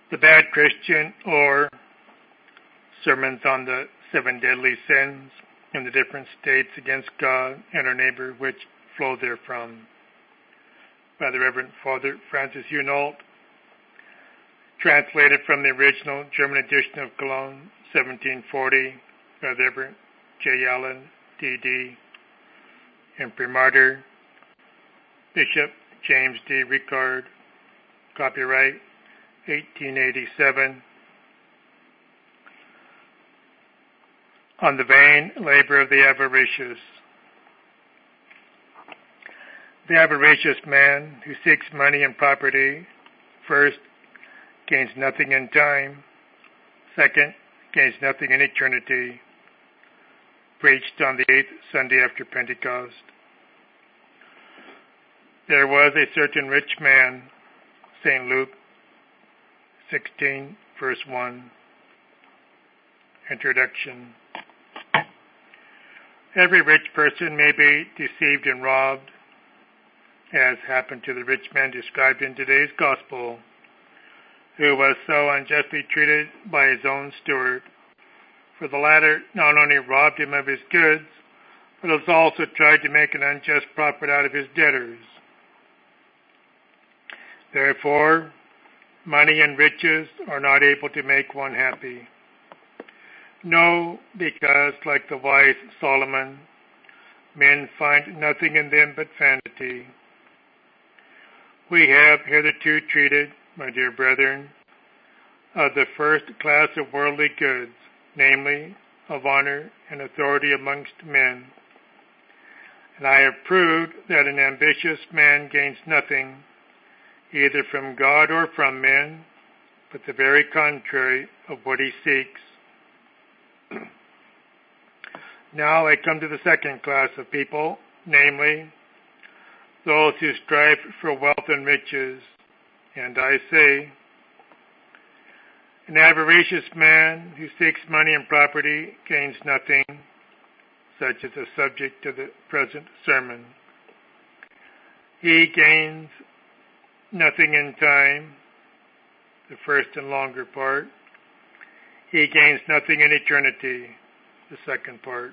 The Bad Christian, or Sermons on the Seven Deadly Sins and the Different States Against God and Our Neighbor which Flow Therefrom, by the Reverend Father Francis Hunault, translated from the original German edition of Cologne, 1740, by the Reverend J. Allen, D.D., Imprimatur, Bishop James D. Ricard, copyright 1887, on the vain labor of the avaricious. The avaricious man who seeks money and property, first, gains nothing in time, second, gains nothing in eternity. Preached on the 8th Sunday after Pentecost. There was a certain rich man, St. Luke 16, verse 1. Introduction. Every rich person may be deceived and robbed, as happened to the rich man described in today's gospel, who was so unjustly treated by his own steward. For the latter not only robbed him of his goods, but has also tried to make an unjust profit out of his debtors. Therefore, money and riches are not able to make one happy. No, because, like the wise Solomon, men find nothing in them but vanity. We have hitherto treated, my dear brethren, of the first class of worldly goods, namely, of honor and authority amongst men. And I have proved that an ambitious man gains nothing, either from God or from men, but the very contrary of what he seeks. Now I come to the second class of people, namely, those who strive for wealth and riches. And I say, an avaricious man who seeks money and property gains nothing, such as the subject of the present sermon. He gains nothing in time, the first and longer part. He gains nothing in eternity, the second part.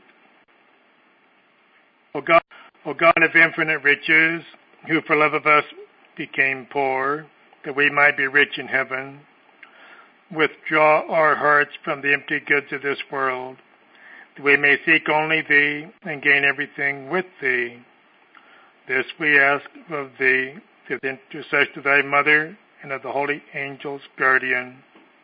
O God of infinite riches, who for love of us became poor, that we might be rich in heaven, withdraw our hearts from the empty goods of this world, that we may seek only Thee and gain everything with Thee. This we ask of Thee, through the intercession of Thy Mother and of the holy angel's guardian.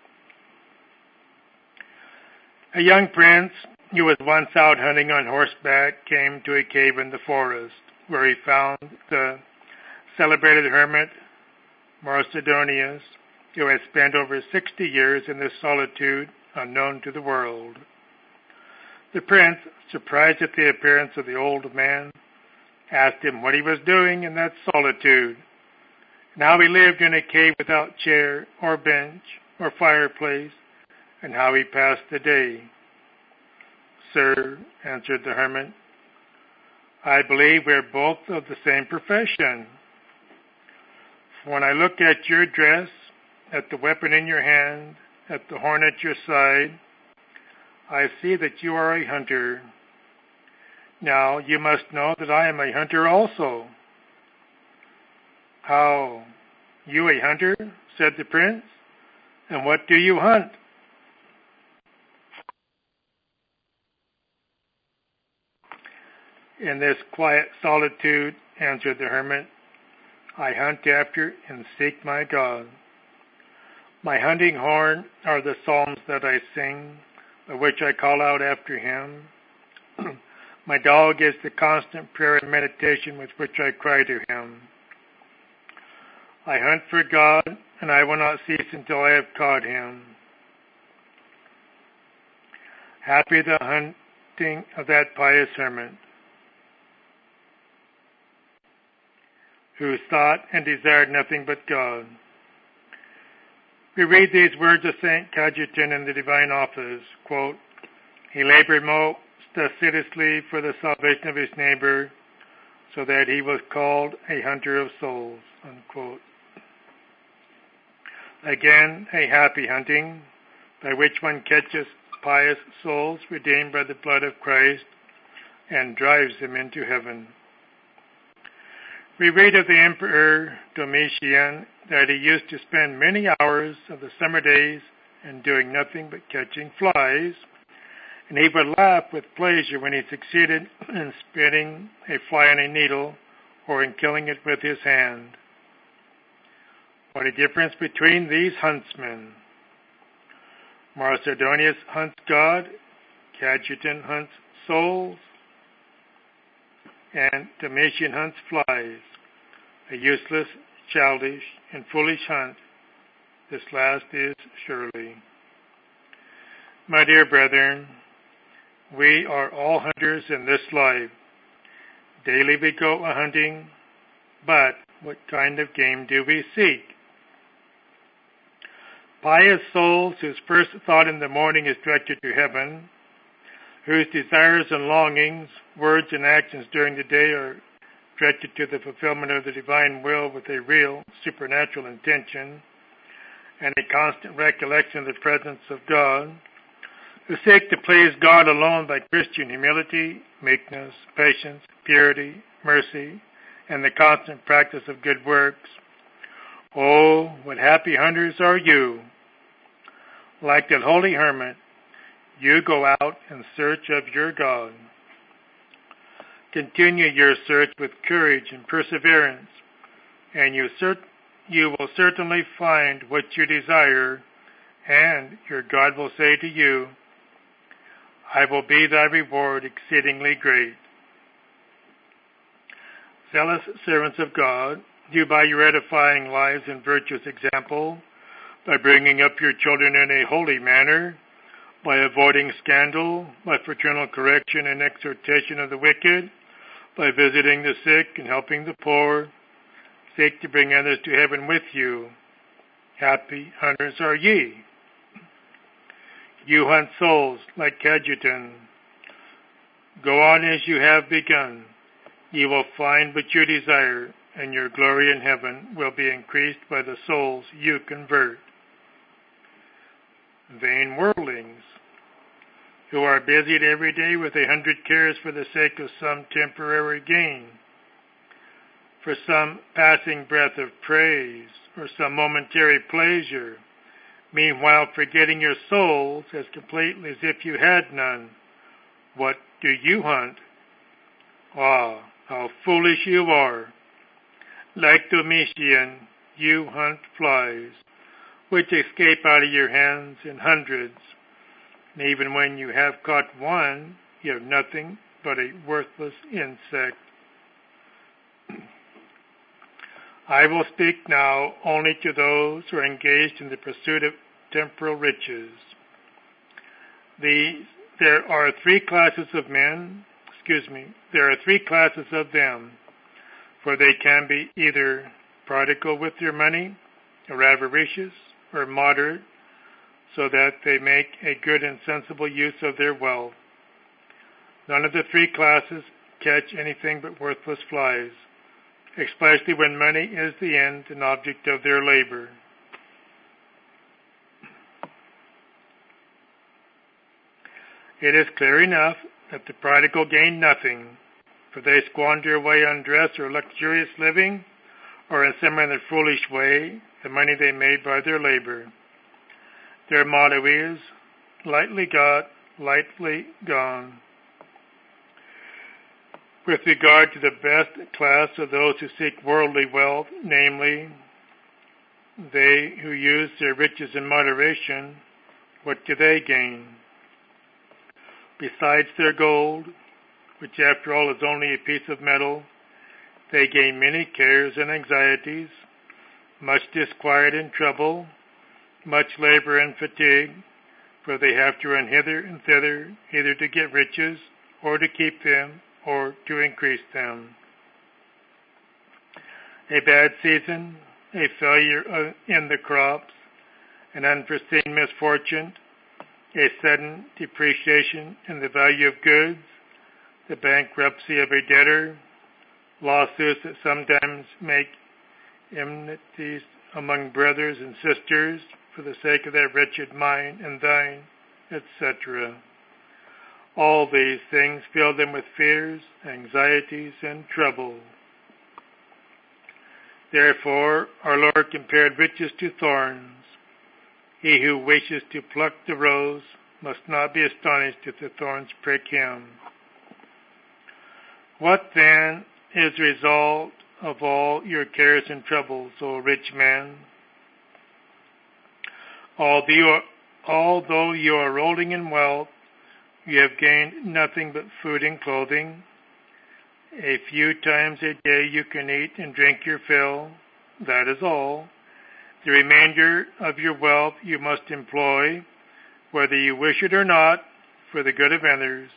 A young prince who was once out hunting on horseback came to a cave in the forest, where he found the celebrated hermit Marcedonius, who had spent over 60 years in this solitude unknown to the world. The prince, surprised at the appearance of the old man, asked him what he was doing in that solitude, and how he lived in a cave without chair or bench or fireplace, and how he passed the day. Sir, answered the hermit, I believe we are both of the same profession. For when I look at your dress, at the weapon in your hand, at the horn at your side, I see that you are a hunter. Now you must know that I am a hunter also. How? You a hunter? Said the prince. And what do you hunt? In this quiet solitude, answered the hermit, I hunt after and seek my God. My hunting horn are the psalms that I sing, by which I call out after him. My dog is the constant prayer and meditation with which I cry to him. I hunt for God, and I will not cease until I have caught him. Happy the hunting of that pious hermit, who thought and desired nothing but God. We read these words of St. Cajetan in the Divine Office, quote, He labored most assiduously for the salvation of his neighbor, so that he was called a hunter of souls, unquote. Again, a happy hunting, by which one catches pious souls redeemed by the blood of Christ and drives them into heaven. We read of the Emperor Domitian that he used to spend many hours of the summer days in doing nothing but catching flies, and he would laugh with pleasure when he succeeded in spitting a fly on a needle or in killing it with his hand. What a difference between these huntsmen. Marcedonius hunts God, Cajetan hunts souls, and Domitian hunts flies, a useless, childish, and foolish hunt. This last is surely. My dear brethren, we are all hunters in this life. Daily we go a-hunting, but what kind of game do we seek? Pious souls whose first thought in the morning is directed to heaven, whose desires and longings, words and actions during the day are directed to the fulfillment of the divine will with a real supernatural intention and a constant recollection of the presence of God, who seek to please God alone by Christian humility, meekness, patience, purity, mercy, and the constant practice of good works. Oh, what happy hunters are you! Like that holy hermit, you go out in search of your God. Continue your search with courage and perseverance, and you will certainly find what you desire, and your God will say to you, I will be thy reward exceedingly great. Zealous servants of God, you by your edifying lives and virtuous example, by bringing up your children in a holy manner, by avoiding scandal, by fraternal correction and exhortation of the wicked, by visiting the sick and helping the poor, seek to bring others to heaven with you. Happy hunters are ye. You hunt souls like Cajetan. Go on as you have begun. Ye will find what you desire, and your glory in heaven will be increased by the souls you convert. Vain worldlings, who are busied every day with 100 cares for the sake of some temporary gain, for some passing breath of praise, or some momentary pleasure, meanwhile forgetting your souls as completely as if you had none. What do you hunt? Ah, how foolish you are! Like Domitian, you hunt flies, which escape out of your hands in hundreds. And even when you have caught one, you have nothing but a worthless insect. I will speak now only to those who are engaged in the pursuit of temporal riches. There are three classes of them, for they can be either prodigal with their money, or avaricious, or moderate, so that they make a good and sensible use of their wealth. None of the three classes catch anything but worthless flies, especially when money is the end and object of their labor. It is clear enough that the prodigal gain nothing, for they squander away on dress or luxurious living, or in some other foolish way, the money they made by their labor. Their motto is, lightly got, lightly gone. With regard to the best class of those who seek worldly wealth, namely, they who use their riches in moderation, what do they gain? Besides their gold, which after all is only a piece of metal, they gain many cares and anxieties, much disquiet and trouble, much labor and fatigue, for they have to run hither and thither, either to get riches, or to keep them, or to increase them. A bad season, a failure in the crops, an unforeseen misfortune, a sudden depreciation in the value of goods, the bankruptcy of a debtor, lawsuits that sometimes make enmities among brothers and sisters, for the sake of that wretched mine and thine, etc. All these things fill them with fears, anxieties, and trouble. Therefore, our Lord compared riches to thorns. He who wishes to pluck the rose must not be astonished if the thorns prick him. What then is the result of all your cares and troubles, O rich man? Although you are rolling in wealth, you have gained nothing but food and clothing. A few times a day you can eat and drink your fill. That is all. The remainder of your wealth you must employ, whether you wish it or not, for the good of others,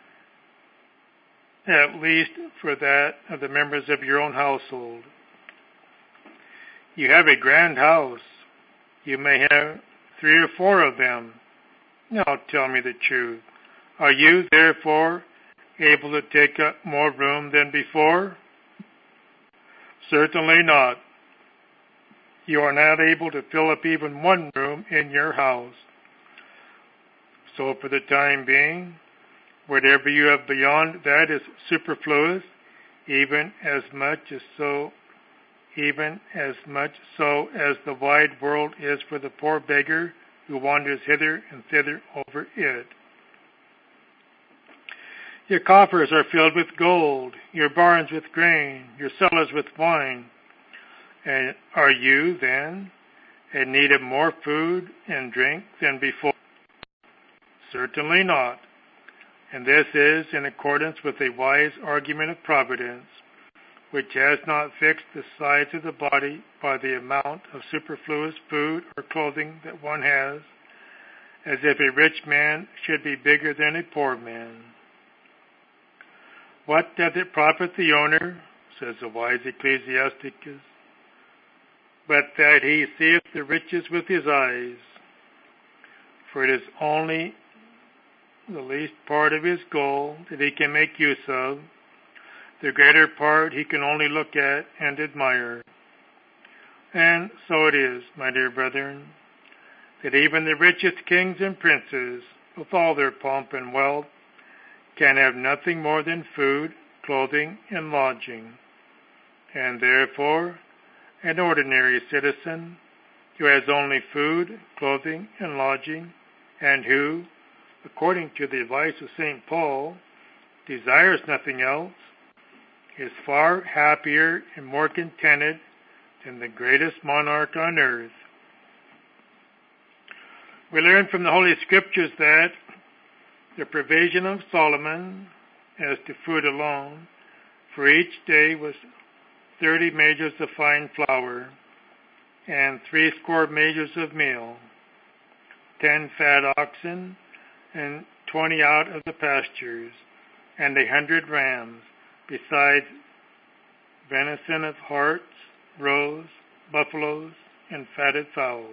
at least for that of the members of your own household. You have a grand house. You may have 3 or 4 of them. Now tell me the truth. Are you, therefore, able to take up more room than before? Certainly not. You are not able to fill up even one room in your house. So for the time being, whatever you have beyond that is superfluous, even as much so as the wide world is for the poor beggar who wanders hither and thither over it. Your coffers are filled with gold, your barns with grain, your cellars with wine. And are you, then, in need of more food and drink than before? Certainly not. And this is in accordance with a wise argument of providence, which has not fixed the size of the body by the amount of superfluous food or clothing that one has, as if a rich man should be bigger than a poor man. What doth it profit the owner, says the wise Ecclesiasticus, but that he seeth the riches with his eyes? For it is only the least part of his goal that he can make use of. The greater part he can only look at and admire. And so it is, my dear brethren, that even the richest kings and princes, with all their pomp and wealth, can have nothing more than food, clothing, and lodging. And therefore, an ordinary citizen who has only food, clothing, and lodging, and who, according to the advice of St. Paul, desires nothing else, is far happier and more contented than the greatest monarch on earth. We learn from the Holy Scriptures that the provision of Solomon, as to food alone, for each day was 30 measures of fine flour, and 80 measures of meal, 10 fat oxen, and 20 out of the pastures, and 100 rams, besides venison of harts, roes, buffaloes, and fatted fowls.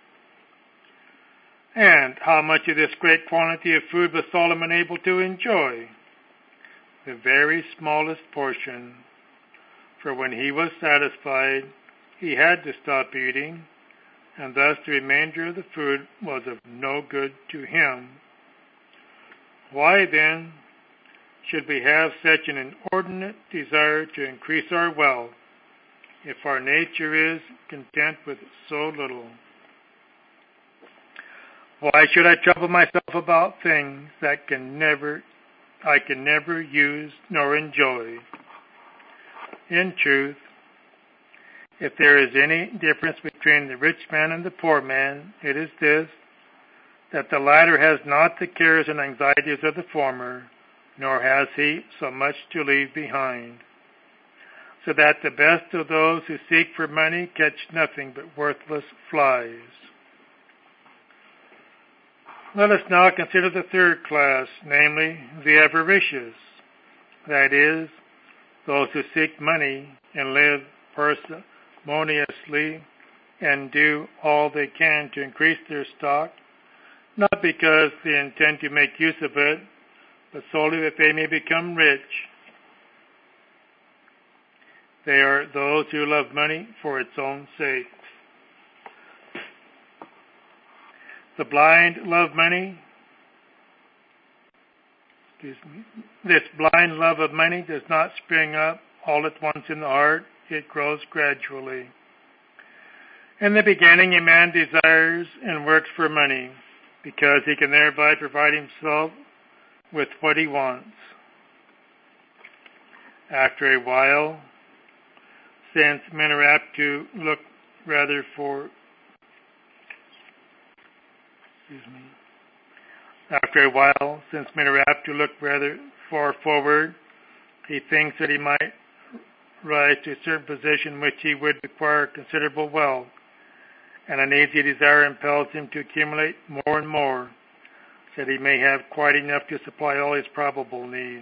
And how much of this great quantity of food was Solomon able to enjoy? The very smallest portion. For when he was satisfied, he had to stop eating, and thus the remainder of the food was of no good to him. Why then should we have such an inordinate desire to increase our wealth, if our nature is content with so little? Why should I trouble myself about things that I can never use nor enjoy? In truth, if there is any difference between the rich man and the poor man, it is this, that the latter has not the cares and anxieties of the former, nor has he so much to leave behind. So that the best of those who seek for money catch nothing but worthless flies. Let us now consider the third class, namely the avaricious, that is, those who seek money and live parsimoniously and do all they can to increase their stock, not because they intend to make use of it, but solely that they may become rich. They are those who love money for its own sake. The blind love money. This blind love of money does not spring up all at once in the heart. It grows gradually. In the beginning, a man desires and works for money because he can thereby provide himself with what he wants. After a while, since men are apt to look rather for After a while, since men are apt to look rather far forward, he thinks that he might rise to a certain position which he would require considerable wealth, and an uneasy desire impels him to accumulate more and more, so that he may have quite enough to supply all his probable needs.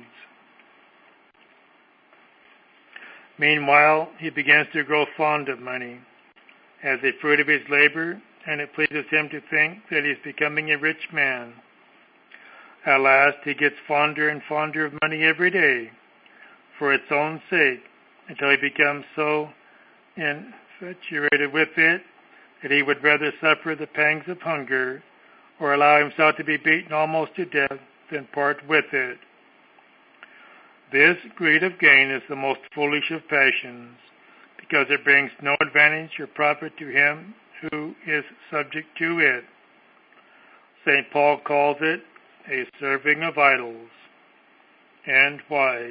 Meanwhile, he begins to grow fond of money as a fruit of his labor, and it pleases him to think that he is becoming a rich man. At last, he gets fonder and fonder of money every day, for its own sake, until he becomes so infatuated with it that he would rather suffer the pangs of hunger or allow himself to be beaten almost to death than part with it. This greed of gain is the most foolish of passions, because it brings no advantage or profit to him who is subject to it. St. Paul calls it a serving of idols. And why?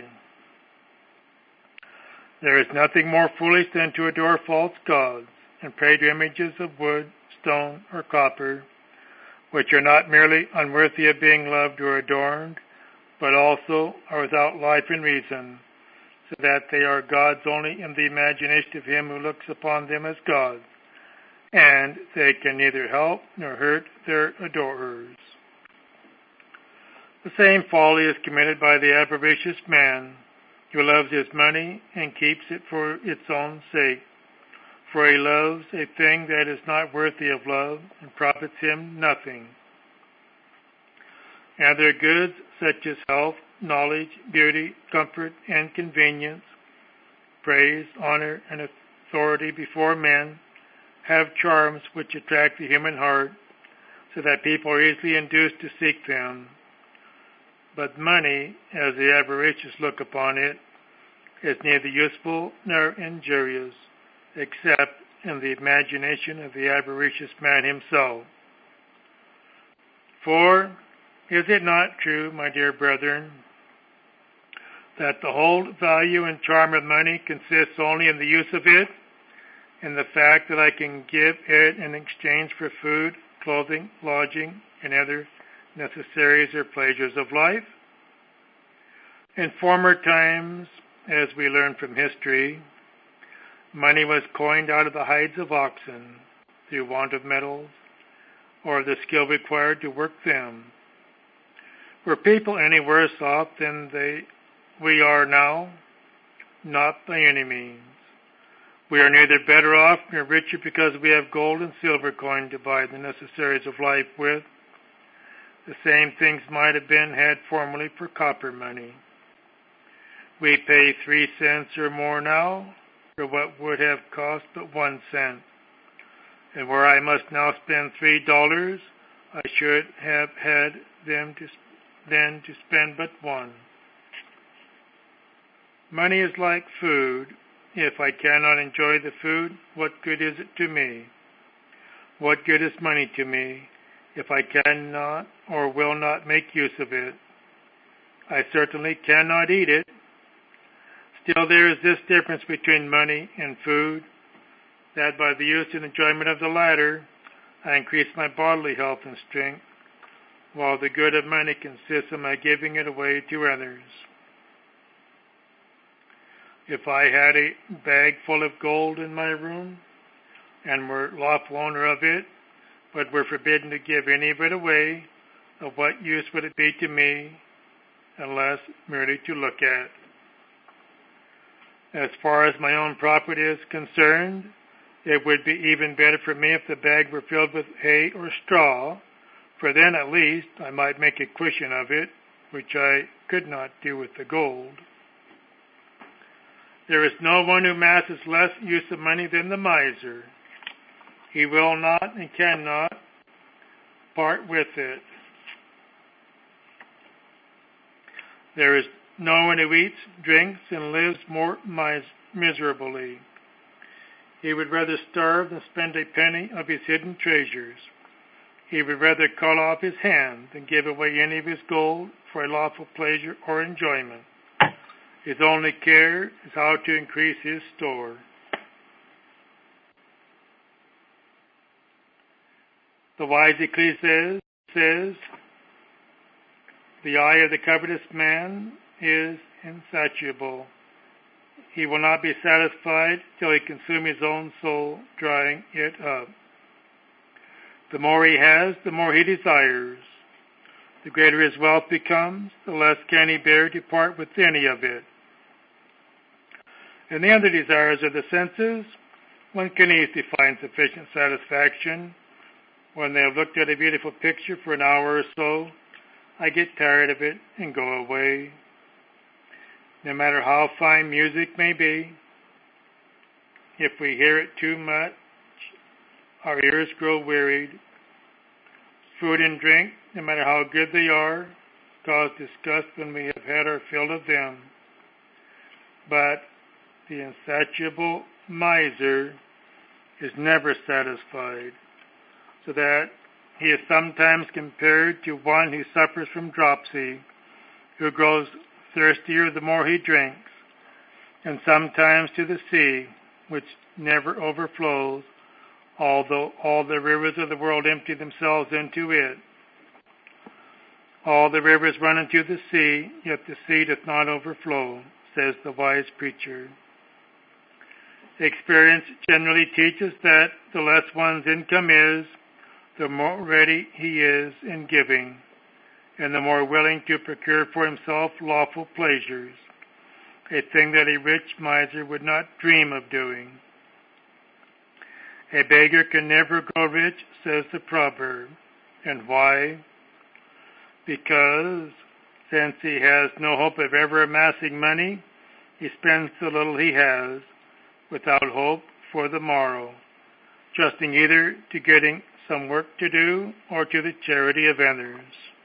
There is nothing more foolish than to adore false gods and pray to images of wood, stone, or copper, which are not merely unworthy of being loved or adorned, but also are without life and reason, so that they are gods only in the imagination of him who looks upon them as gods, and they can neither help nor hurt their adorers. The same folly is committed by the avaricious man, who loves his money and keeps it for its own sake, for he loves a thing that is not worthy of love and profits him nothing. And their goods, such as health, knowledge, beauty, comfort, and convenience, praise, honor, and authority before men, have charms which attract the human heart, so that people are easily induced to seek them. But money, as the avaricious look upon it, is neither useful nor injurious, except in the imagination of the avaricious man himself. For, is it not true, my dear brethren, that the whole value and charm of money consists only in the use of it, in the fact that I can give it in exchange for food, clothing, lodging, and other necessaries or pleasures of life? In former times, as we learn from history, money was coined out of the hides of oxen through want of metals or the skill required to work them. Were people any worse off than we are now? Not by any means. We are neither better off nor richer because we have gold and silver coin to buy the necessaries of life with. The same things might have been had formerly for copper money. We pay 3 cents or more now for what would have cost but 1 cent. And where I must now spend $3, I should have had them then to spend but 1. Money is like food. If I cannot enjoy the food, what good is it to me? What good is money to me if I cannot or will not make use of it? I certainly cannot eat it. Still, there is this difference between money and food, that by the use and enjoyment of the latter, I increase my bodily health and strength, while the good of money consists in my giving it away to others. If I had a bag full of gold in my room, and were lawful owner of it, but were forbidden to give any of it away, of what use would it be to me, unless merely to look at? As far as my own property is concerned, it would be even better for me if the bag were filled with hay or straw, for then at least I might make a cushion of it, which I could not do with the gold. There is no one who masses less use of money than the miser. He will not and cannot part with it. There is no one who eats, drinks, and lives more miserably. He would rather starve than spend a penny of his hidden treasures. He would rather cut off his hand than give away any of his gold for a lawful pleasure or enjoyment. His only care is how to increase his store. The wise Ecclesiastes says, the eye of the covetous man is insatiable. He will not be satisfied till he consume his own soul, drying it up. The more he has, the more he desires. The greater his wealth becomes, the less can he bear to part with any of it. In the other desires of the senses, one can easily find sufficient satisfaction. When they have looked at a beautiful picture for an hour or so, I get tired of it and go away. No matter how fine music may be, if we hear it too much, our ears grow wearied. Food and drink, no matter how good they are, cause disgust when we have had our fill of them. But the insatiable miser is never satisfied, so that he is sometimes compared to one who suffers from dropsy, who grows thirstier the more he drinks, and sometimes to the sea, which never overflows, although all the rivers of the world empty themselves into it. All the rivers run into the sea, yet the sea doth not overflow, says the wise preacher. Experience generally teaches that the less one's income is, the more ready he is in giving, and the more willing to procure for himself lawful pleasures, a thing that a rich miser would not dream of doing. A beggar can never grow rich, says the proverb. And why? Because since he has no hope of ever amassing money, he spends the little he has, without hope for the morrow, trusting either to getting some work to do or to the charity of others.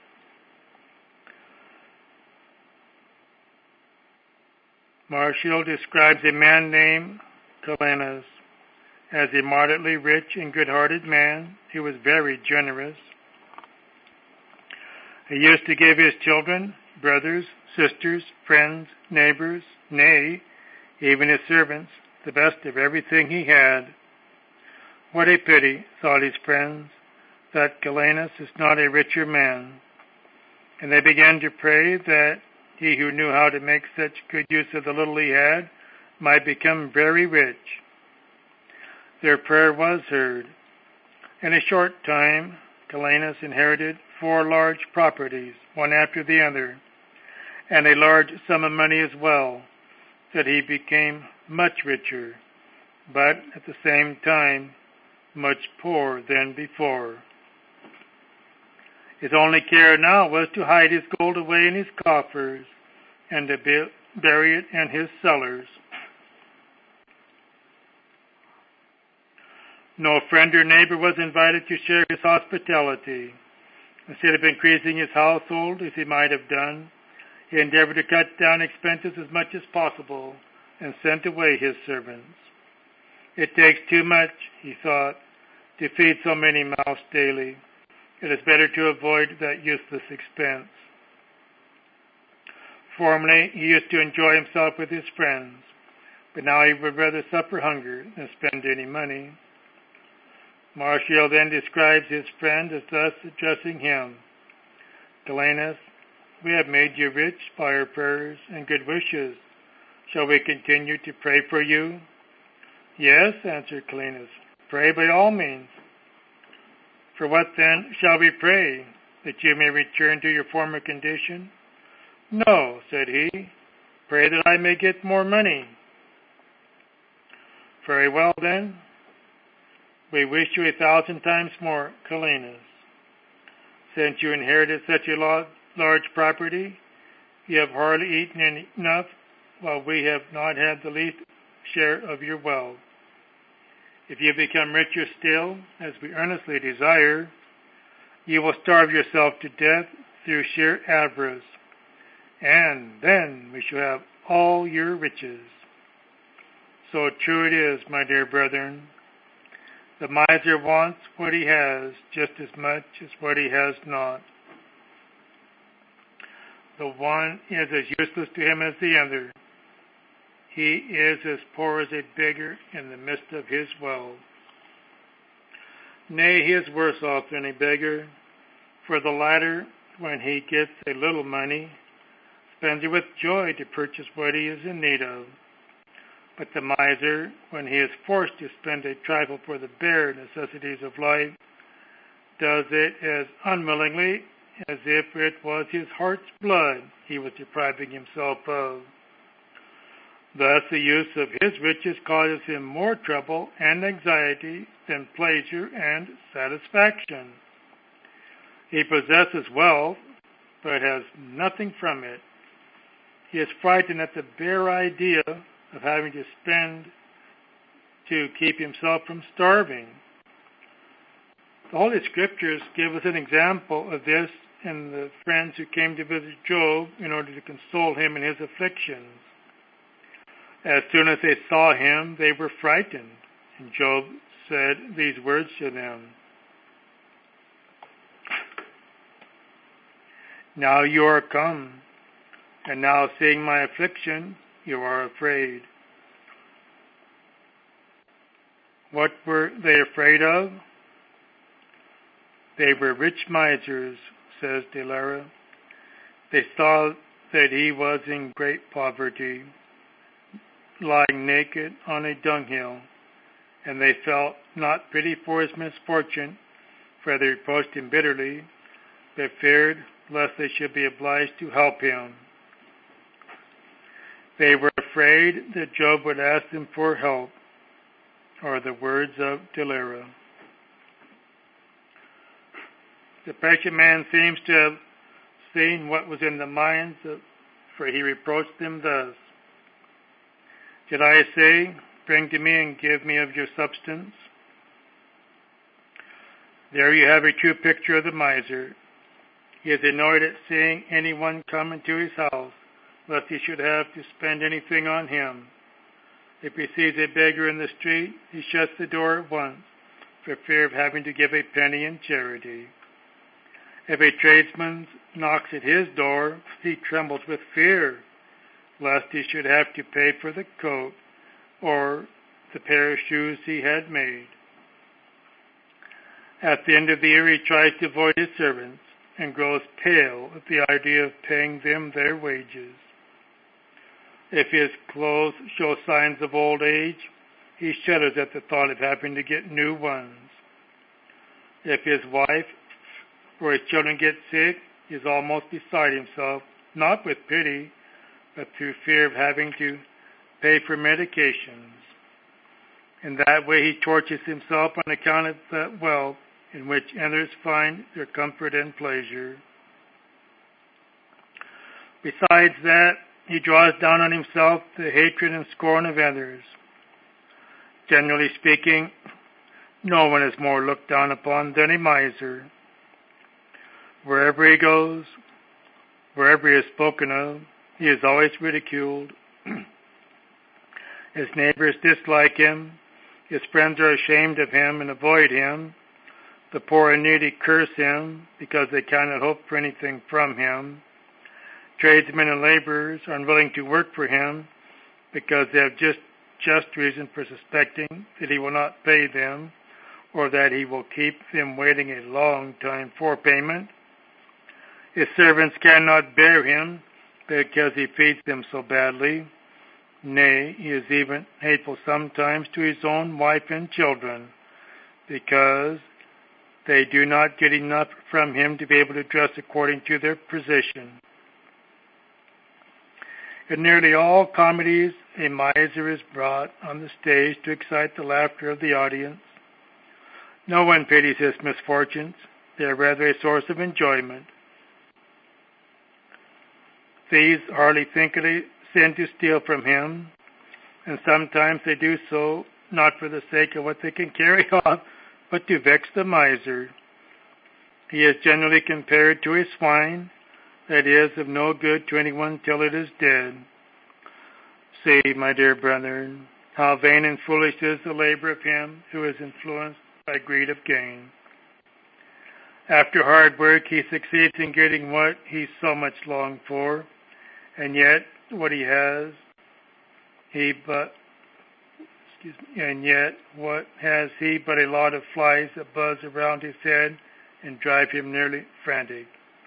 Martial describes a man named Calenus as a moderately rich and good-hearted man who was very generous. He used to give his children, brothers, sisters, friends, neighbors, nay, even his servants, the best of everything he had. What a pity, thought his friends, that Calenus is not a richer man. And they began to pray that he who knew how to make such good use of the little he had might become very rich. Their prayer was heard. In a short time, Calenus inherited 4 large properties, one after the other, and a large sum of money as well, that he became much richer, but at the same time much poorer than before. His only care now was to hide his gold away in his coffers and to bury it in his cellars. No friend or neighbor was invited to share his hospitality. Instead of increasing his household, as he might have done, he endeavored to cut down expenses as much as possible and sent away his servants. It takes too much, he thought, to feed so many mouths daily. It is better to avoid that useless expense. Formerly, he used to enjoy himself with his friends, but now he would rather suffer hunger than spend any money. Martial then describes his friend as thus addressing him. Calenus, we have made you rich by our prayers and good wishes. Shall we continue to pray for you? Yes, answered Calenus. Pray by all means. For what then shall we pray? That you may return to your former condition? No, said he. Pray that I may get more money. Very well then. We wish you 1,000 times more, Calenus. Since you inherited such a large property, you have hardly eaten enough, while we have not had the least share of your wealth. If you become richer still, as we earnestly desire, You will starve yourself to death through sheer avarice, and then we shall have all your riches. So true it is, my dear brethren. The miser wants what he has just as much as what he has not. The one is as useless to him as the other. He is as poor as a beggar in the midst of his wealth. Nay, he is worse off than a beggar, for the latter, when he gets a little money, spends it with joy to purchase what he is in need of. But the miser, when he is forced to spend a trifle for the bare necessities of life, does it as unwillingly as if it was his heart's blood he was depriving himself of. Thus the use of his riches causes him more trouble and anxiety than pleasure and satisfaction. He possesses wealth, but has nothing from it. He is frightened at the bare idea of having to spend to keep himself from starving. The Holy Scriptures give us an example of this in the friends who came to visit Job in order to console him in his afflictions. As soon as they saw him, they were frightened, and Job said these words to them. Now you are come, and now seeing my affliction, you are afraid. What were they afraid of? They were rich misers, says De Lara. They saw that he was in great poverty, lying naked on a dunghill, and they felt not pity for his misfortune, for they reproached him bitterly, but feared lest they should be obliged to help him. They were afraid that Job would ask them for help, or the words of De Lara. The patient man seems to have seen what was in the minds of, for he reproached them thus. Did I say, bring to me and give me of your substance? There you have a true picture of the miser. He is annoyed at seeing anyone come into his house, lest he should have to spend anything on him. If he sees a beggar in the street, he shuts the door at once, for fear of having to give a penny in charity. If a tradesman knocks at his door, he trembles with fear, lest he should have to pay for the coat or the pair of shoes he had made. At the end of the year, he tries to avoid his servants and grows pale at the idea of paying them their wages. If his clothes show signs of old age, he shudders at the thought of having to get new ones. If his wife or his children get sick, he is almost beside himself, not with pity, but through fear of having to pay for medications. In that way he tortures himself on account of that wealth in which others find their comfort and pleasure. Besides that, he draws down on himself the hatred and scorn of others. Generally speaking, no one is more looked down upon than a miser. Wherever he goes, wherever he is spoken of, he is always ridiculed. His neighbors dislike him. His friends are ashamed of him and avoid him. The poor and needy curse him because they cannot hope for anything from him. Tradesmen and laborers are unwilling to work for him because they have just reason for suspecting that he will not pay them or that he will keep them waiting a long time for payment. His servants cannot bear him because he feeds them so badly. Nay, he is even hateful sometimes to his own wife and children because they do not get enough from him to be able to dress according to their position. In nearly all comedies, a miser is brought on the stage to excite the laughter of the audience. No one pities his misfortunes. They are rather a source of enjoyment. Thieves hardly think it a sin to steal from him, and sometimes they do so not for the sake of what they can carry off, but to vex the miser. He is generally compared to a swine that is of no good to anyone till it is dead. See, my dear brethren, how vain and foolish is the labor of him who is influenced by greed of gain. After hard work, he succeeds in getting what he so much longed for, and yet what has he but a lot of flies that buzz around his head and drive him nearly frantic.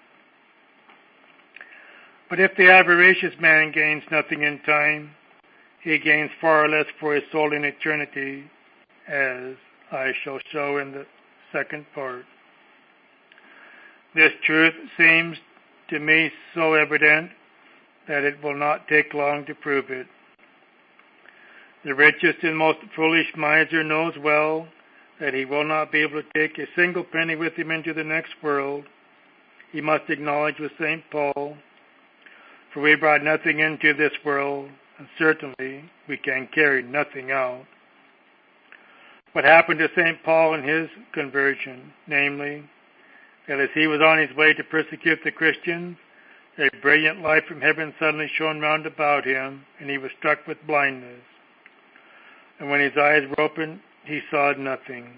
But if the avaricious man gains nothing in time, he gains far less for his soul in eternity, as I shall show in the second part. This truth seems to me so evident that it will not take long to prove it. The richest and most foolish miser knows well that he will not be able to take a single penny with him into the next world. He must acknowledge with St. Paul, "For we brought nothing into this world, and certainly we can carry nothing out." What happened to St. Paul in his conversion, namely, that as he was on his way to persecute the Christians, a brilliant light from heaven suddenly shone round about him, and he was struck with blindness. And when his eyes were opened, he saw nothing.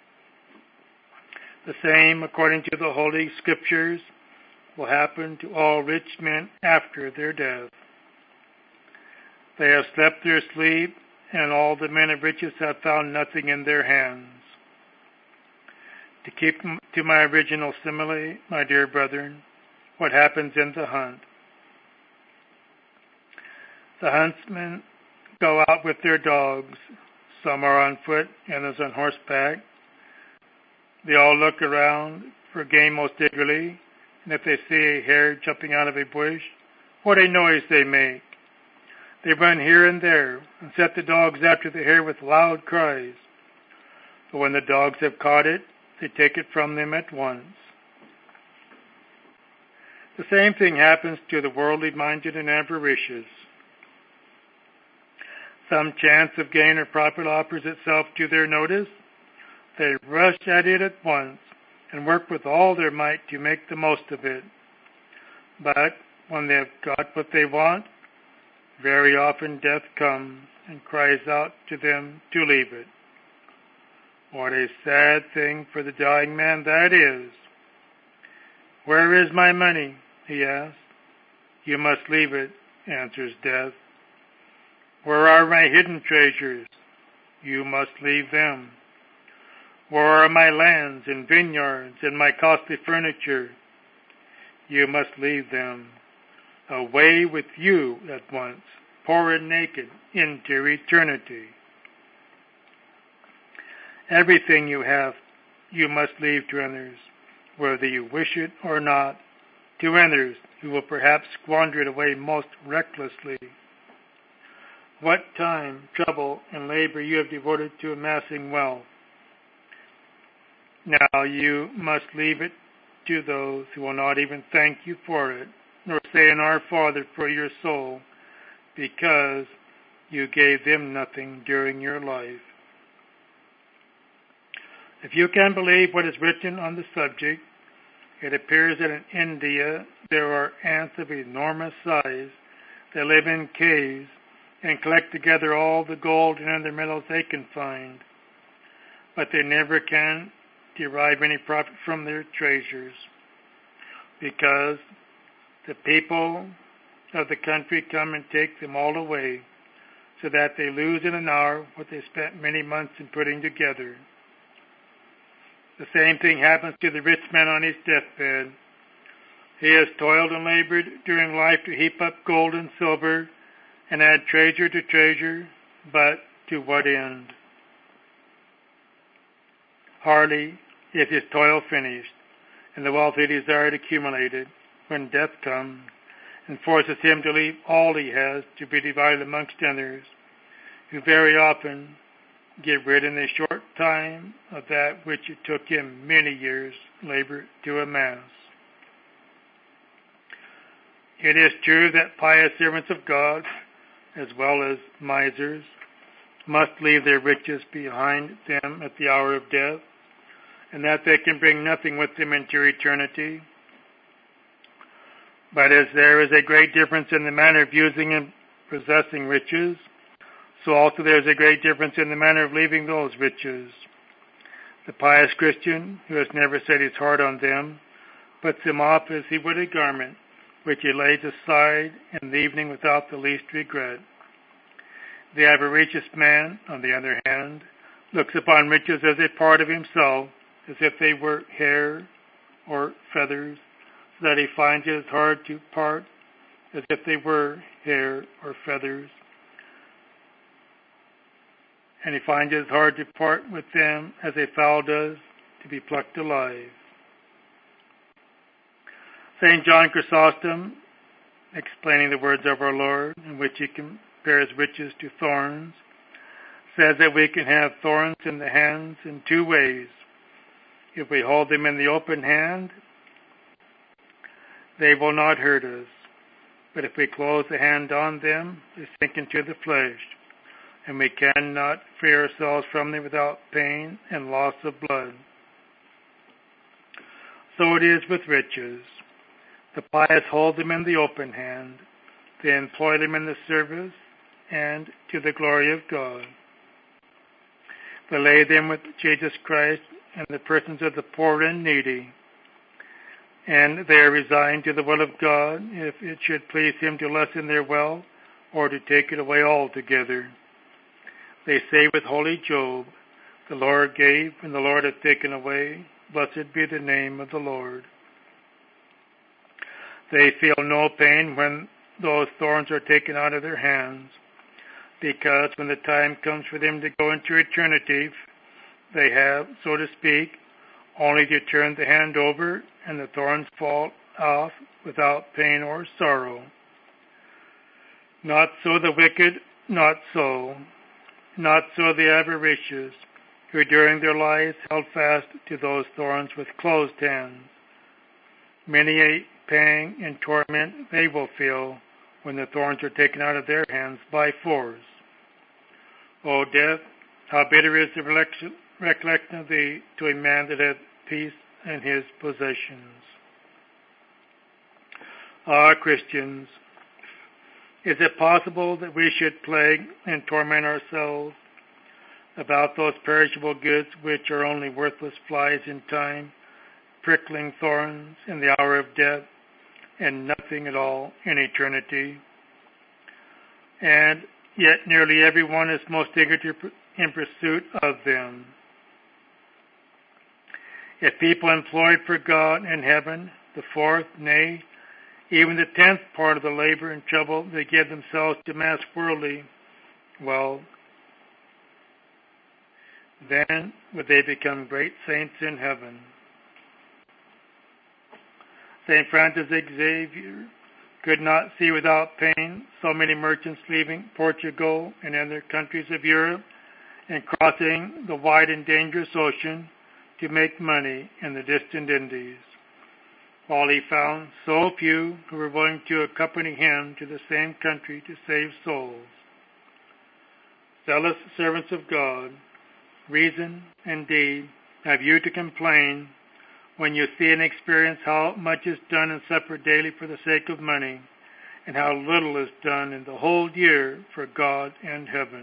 The same, according to the Holy Scriptures, will happen to all rich men after their death. They have slept their sleep, and all the men of riches have found nothing in their hands. To keep to my original simile, my dear brethren, what happens in the hunt? The huntsmen go out with their dogs. Some are on foot, and others on horseback. They all look around for game most eagerly, and if they see a hare jumping out of a bush, what a noise they make! They run here and there and set the dogs after the hare with loud cries. But when the dogs have caught it, they take it from them at once. The same thing happens to the worldly-minded and avaricious. Some chance of gain or profit offers itself to their notice. They rush at it at once and work with all their might to make the most of it. But when they have got what they want, very often death comes and cries out to them to leave it. What a sad thing for the dying man that is. "Where is my money?" he asks. "You must leave it," answers death. "Where are my hidden treasures?" "You must leave them." "Where are my lands and vineyards and my costly furniture?" "You must leave them. Away with you at once, poor and naked, into eternity." Everything you have, you must leave to others, whether you wish it or not, to others who will perhaps squander it away most recklessly. What time, trouble, and labor you have devoted to amassing wealth. Now you must leave it to those who will not even thank you for it, nor say an Our Father for your soul, because you gave them nothing during your life. If you can believe what is written on the subject, it appears that in India there are ants of enormous size that live in caves and collect together all the gold and other metals they can find, but they never can derive any profit from their treasures, because the people of the country come and take them all away, so that they lose in an hour what they spent many months in putting together. The same thing happens to the rich man on his deathbed. He has toiled and labored during life to heap up gold and silver and add treasure to treasure, but to what end? Hardly is his toil finished, and the wealth he desired accumulated, when death comes and forces him to leave all he has to be divided amongst others, who very often get rid in a short time of that which it took him many years' labor to amass. It is true that pious servants of God, as well as misers, must leave their riches behind them at the hour of death, and that they can bring nothing with them into eternity. But as there is a great difference in the manner of using and possessing riches, so also there is a great difference in the manner of leaving those riches. The pious Christian, who has never set his heart on them, puts them off as he would a garment, which he lays aside in the evening without the least regret. The avaricious man, on the other hand, looks upon riches as a part of himself, as if they were hair or feathers, so that he finds it hard to part as if they were hair or feathers. And he finds it hard to part with them as a fowl does to be plucked alive. St. John Chrysostom, explaining the words of our Lord, in which he compares riches to thorns, says that we can have thorns in the hands in two ways. If we hold them in the open hand, they will not hurt us. But if we close the hand on them, they sink into the flesh, and we cannot free ourselves from them without pain and loss of blood. So it is with riches. The pious hold them in the open hand. They employ them in the service and to the glory of God. They lay them with Jesus Christ and the persons of the poor and needy, and they are resigned to the will of God if it should please Him to lessen their wealth or to take it away altogether. They say with holy Job, "The Lord gave, and the Lord hath taken away. Blessed be the name of the Lord." They feel no pain when those thorns are taken out of their hands, because when the time comes for them to go into eternity, they have, so to speak, only to turn the hand over and the thorns fall off without pain or sorrow. Not so the wicked, not so the avaricious, who during their lives held fast to those thorns with closed hands. Many a pang and torment they will feel when the thorns are taken out of their hands by force. O death, how bitter is the recollection of thee to a man that hath peace in his possessions. Ah, Christians, is it possible that we should plague and torment ourselves about those perishable goods which are only worthless flies in time, prickling thorns in the hour of death, and nothing at all in eternity? And yet nearly everyone is most eager in pursuit of them. If people employed for God in heaven the fourth, nay, even the 10th part of the labor and trouble they give themselves to mass worldly, well, then would they become great saints in heaven. St. Francis Xavier could not see without pain so many merchants leaving Portugal and other countries of Europe and crossing the wide and dangerous ocean to make money in the distant Indies, while he found so few who were willing to accompany him to the same country to save souls. Zealous servants of God, reason and deed have you to complain when you see and experience how much is done and suffered daily for the sake of money, and how little is done in the whole year for God and heaven.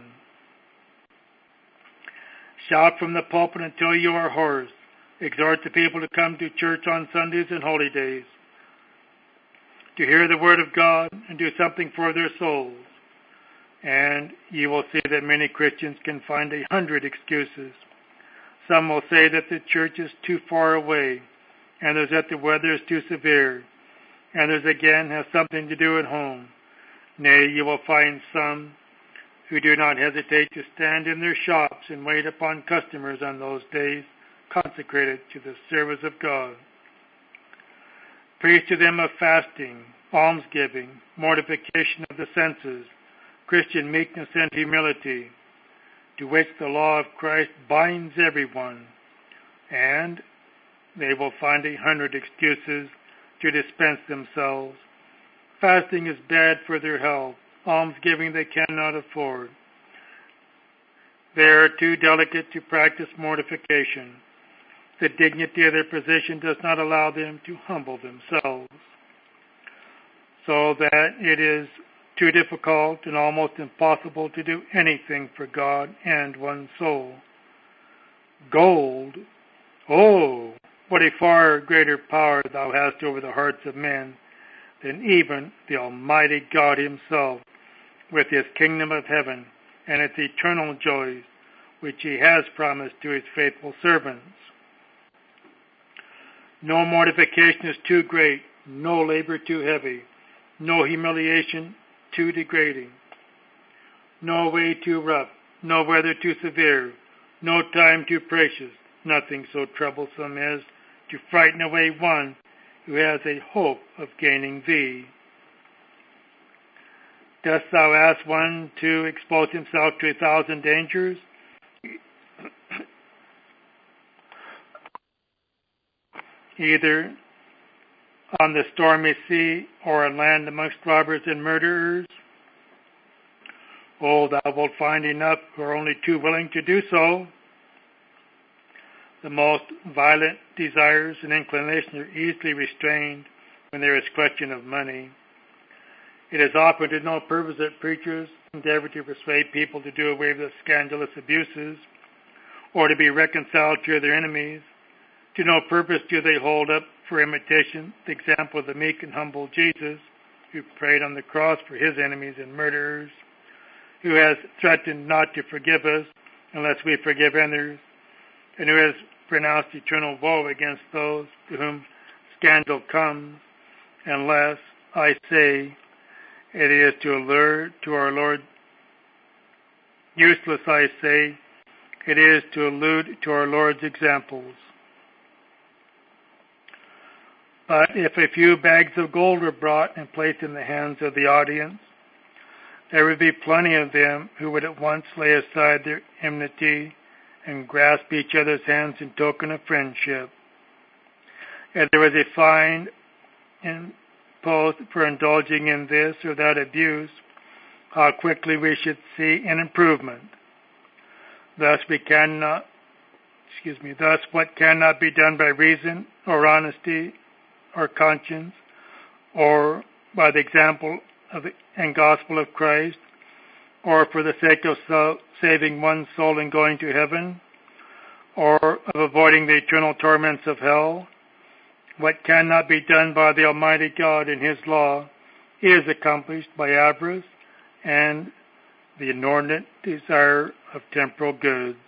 Shout from the pulpit until you are hoarse. Exhort the people to come to church on Sundays and holy days, to hear the word of God and do something for their souls. And you will see that many Christians can find 100 excuses. Some will say that the church is too far away, and others that the weather is too severe, and others again have something to do at home. Nay, you will find some who do not hesitate to stand in their shops and wait upon customers on those days consecrated to the service of God. Preach to them of fasting, almsgiving, mortification of the senses, Christian meekness and humility, to which the law of Christ binds everyone, and they will find 100 excuses to dispense themselves. Fasting is bad for their health. Almsgiving they cannot afford. They are too delicate to practice mortification. the dignity of their position does not allow them to humble themselves, so that it is too difficult and almost impossible to do anything for God and one's soul. Gold, oh, what a far greater power thou hast over the hearts of men than even the Almighty God himself, with his kingdom of heaven and its eternal joys, which he has promised to his faithful servants. No mortification is too great, no labor too heavy, no humiliation too degrading, no way too rough, no weather too severe, no time too precious, nothing so troublesome as to frighten away one who has a hope of gaining thee. Dost thou ask one to expose himself to 1,000 dangers? Either on the stormy sea or on land amongst robbers and murderers? Oh, thou wilt find enough who are only too willing to do so. The most violent desires and inclinations are easily restrained when there is question of money. It is often to no purpose that preachers endeavor to persuade people to do away with scandalous abuses or to be reconciled to their enemies. To no purpose do they hold up for imitation the example of the meek and humble Jesus, who prayed on the cross for his enemies and murderers, who has threatened not to forgive us unless we forgive others, and who has pronounced eternal woe against those to whom scandal comes, unless, I say, it is to allure to our Lord. Useless, I say, it is to allude to our Lord's examples. But if a few bags of gold were brought and placed in the hands of the audience, there would be plenty of them who would at once lay aside their enmity and grasp each other's hands in token of friendship. If there was a fine imposed for indulging in this or that abuse, how quickly we should see an improvement. Thus what cannot be done by reason or honesty or conscience, or by the example and gospel of Christ, or for the sake of saving one's soul and going to heaven, or of avoiding the eternal torments of hell, what cannot be done by the Almighty God in his law is accomplished by avarice and the inordinate desire of temporal goods.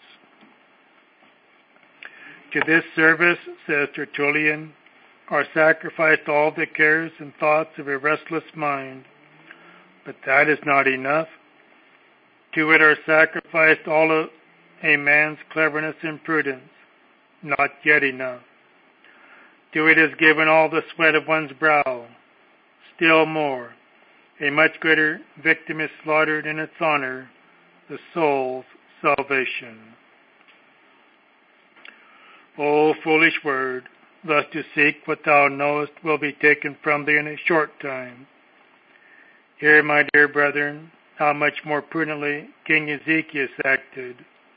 To this service, says Tertullian, are sacrificed all the cares and thoughts of a restless mind. But that is not enough. To it are sacrificed all of a man's cleverness and prudence. Not yet enough. To it is given all the sweat of one's brow. Still more. A much greater victim is slaughtered in its honor, the soul's salvation. O foolish word! Thus to seek what thou knowest will be taken from thee in a short time. Hear, my dear brethren, how much more prudently King Ezekiel acted.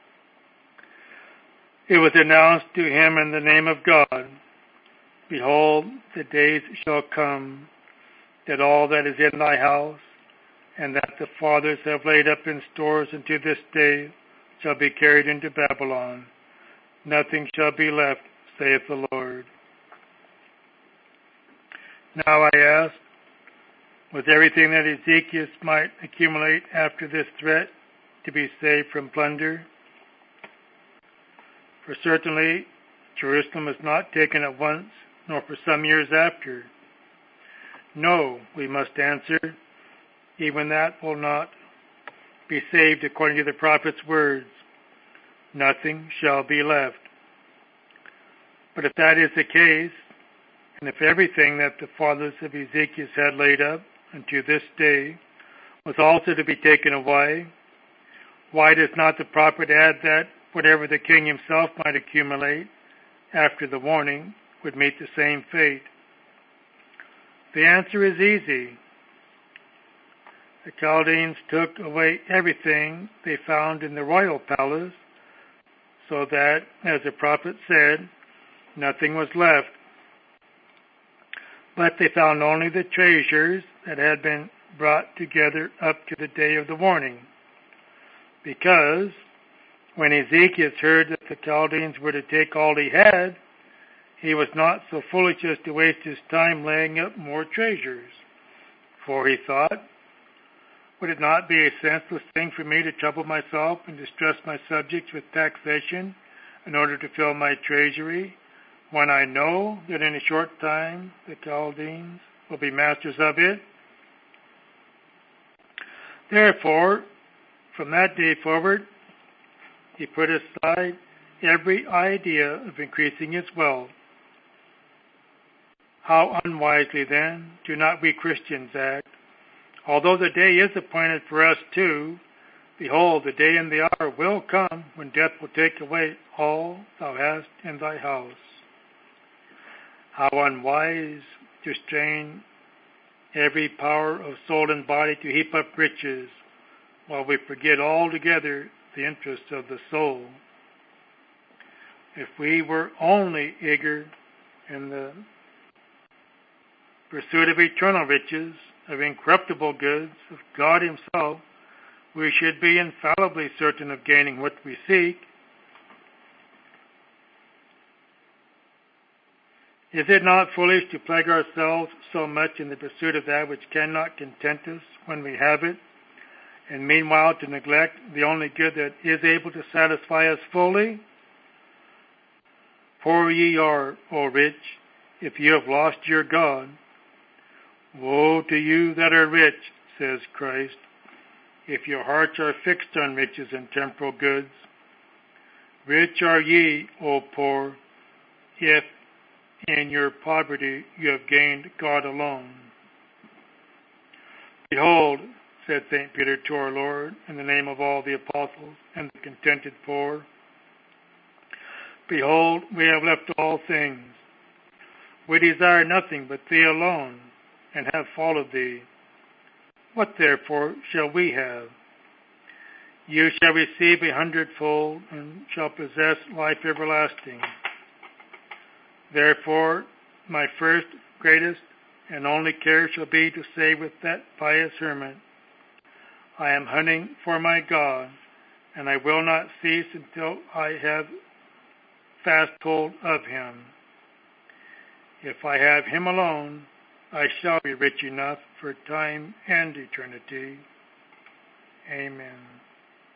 It was announced to him in the name of God, Behold, the days shall come, that all that is in thy house, and that the fathers have laid up in stores unto this day, shall be carried into Babylon. Nothing shall be left, saith the Lord. Now I ask, was everything that Ezekiel might accumulate after this threat to be saved from plunder? For certainly Jerusalem was not taken at once, nor for some years after. No, we must answer, even that will not be saved according to the prophet's words. Nothing shall be left. But if that is the case, and if everything that the fathers of Ezekiel had laid up unto this day was also to be taken away, why does not the prophet add that whatever the king himself might accumulate after the warning would meet the same fate? The answer is easy. The Chaldeans took away everything they found in the royal palace, so that, as the prophet said, nothing was left. But they found only the treasures that had been brought together up to the day of the warning. Because when Ezekiel heard that the Chaldeans were to take all he had, he was not so foolish as to waste his time laying up more treasures. For he thought, would it not be a senseless thing for me to trouble myself and distress my subjects with taxation in order to fill my treasury, when I know that in a short time the Chaldeans will be masters of it? Therefore, from that day forward, he put aside every idea of increasing his wealth. How unwisely, then, do not we Christians act? Although the day is appointed for us too, behold, the day and the hour will come when death will take away all thou hast in thy house. How unwise to strain every power of soul and body to heap up riches, while we forget altogether the interests of the soul. If we were only eager in the pursuit of eternal riches, of incorruptible goods, of God himself, we should be infallibly certain of gaining what we seek. Is it not foolish to plague ourselves so much in the pursuit of that which cannot content us when we have it, and meanwhile to neglect the only good that is able to satisfy us fully? Poor ye are, O rich, if you have lost your God. Woe to you that are rich, says Christ, if your hearts are fixed on riches and temporal goods. Rich are ye, O poor, if in your poverty you have gained God alone. Behold, said St. Peter to our Lord, in the name of all the apostles and the contented poor, behold, we have left all things. We desire nothing but thee alone, and have followed thee. What therefore shall we have? You shall receive 100-fold, and shall possess life everlasting. Therefore, my first, greatest, and only care shall be to say with that pious hermit, I am hunting for my God, and I will not cease until I have fast hold of him. If I have him alone, I shall be rich enough for time and eternity. Amen.